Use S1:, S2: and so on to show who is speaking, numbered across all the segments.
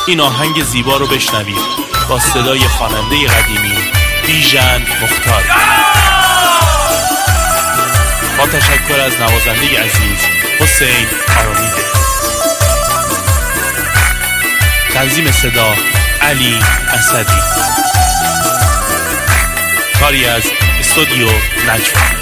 S1: این آهنگ زیبا رو بشنوید با صدای خواننده قدیمی بیژن مختار. با تشکر از نوازنده عزیز حسین آرامی. تنظیم صدا علی اسدی. کاری از استودیو نجم.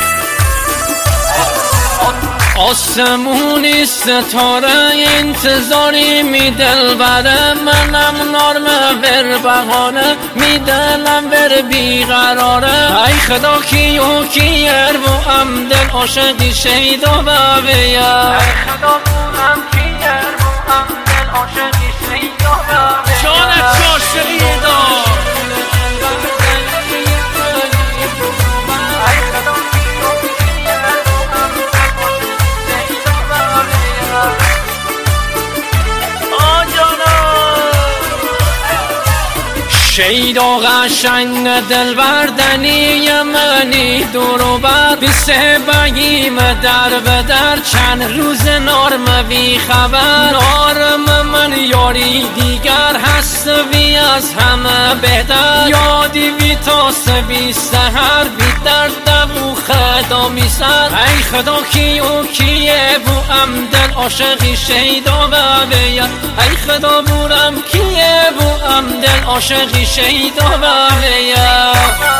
S2: آسمونی ستاره انتظاری می دلبره، منم نرم بر بغانه می دلم بر بیقراره. ای خدا کیو کیر و ام دل عاشقی شیدا بابیا. ای خدا بونم کیر و ام دل عاشقی شیدا بابیا. جانت عاشقی دا شیدا قشنگ دل بردنی منی دورو بر بیسه بگیم در به در چند روز نارم بی خبر. نارم من یاری دیگر هست بی از همه بهتر. یادی بی تاس بی سهر بی درد و خدا می سر. ای خدا کیو کیه بو ام دل عاشقی شیدا ببیا. ای خدا بورم کیه بو ام دل عاشقی شیدا ببیا.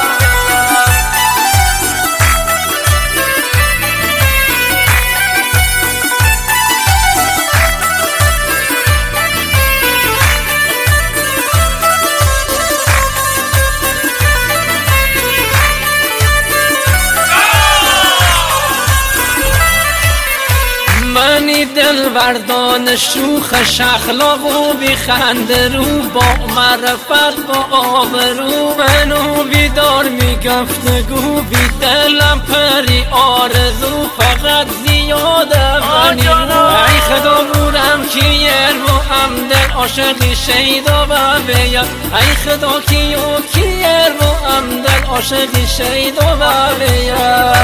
S2: منی دل بردان شوخ اخلاق و بی خنده رو، با معرفت با آبرو منو بیدار می گفتگو. بی دلم پری آرزو فقط زیاده منی رو. ای خدا بورم کیه رو ام دل عاشقی شیدا ببیا. ای خدا کیو کیه رو ام دل عاشقی شیدا ببیا.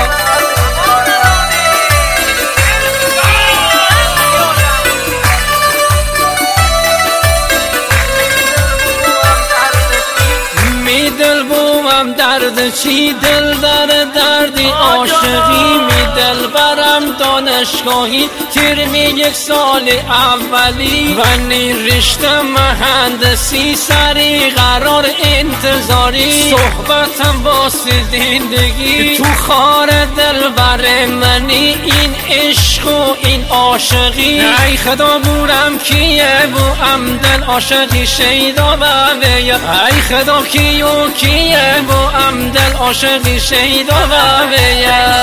S2: دل بومم درد چی دل در دردی عاشقی می دل برم دانشگاهی ترمی یک سال اولی و رشته مهندسی سری قرار انتظاری. صحبتم واسه زندگی تو خار دل بر منی این عشق و این عاشقی. ای خدا بورم کیه بو ام دل عاشقی شیدا ببیا. ای خدا کیو کیه بو ام دل عاشقی شیدا ببیا.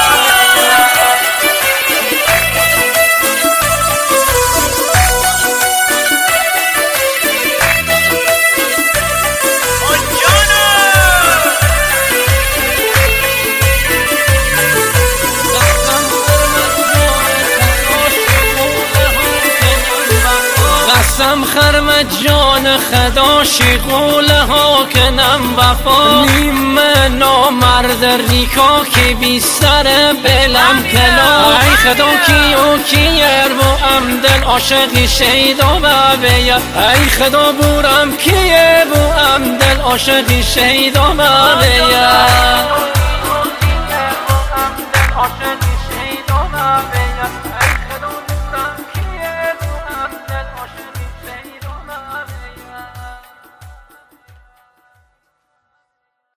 S2: قسم خرم جان خدا شغوله ها کنم وفا. نیم نامرد ریکا که بی سر بلم کلا. ای خدا کیو کیر بو ام دل عاشقی شیدا ببیا. ای خدا بورم کیه بو ام دل عاشقی شیدا ببیا.